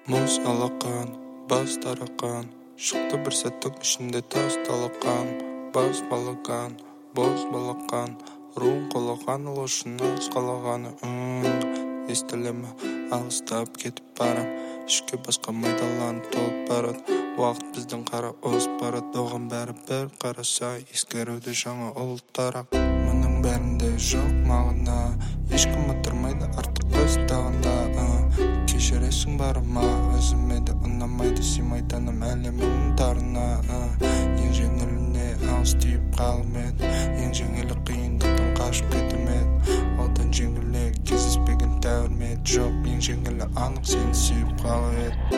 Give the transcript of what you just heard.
Мұз алақан, бас тарақан, шықты бір сәттің ішінде тас талақан. Бас балақан, боз балақан, руын қолаған ұлышыныз қалағаны. Естілемі алыстап кетіп барам, ішке басқа майдаланып толып барад. Уақыт біздің қара озып барад, оған бәрі бір қараса ескеруді жаңа ұлттарақ. Мұның бәрінде жоқ мағына, ешкім отырмайды артық қыстағында. Кешіресің барыма, өзіме де ұнамайды сыймайтыным әлемнің тарына. Ең жеңіліне алыс тиіп қалым ед, ең жеңілі қиындықтан қашып кетім ед. Одан жеңілі кездеспеген тәуір ме еді, жоқ ең жеңілі анық сені сүйіп қалып ед.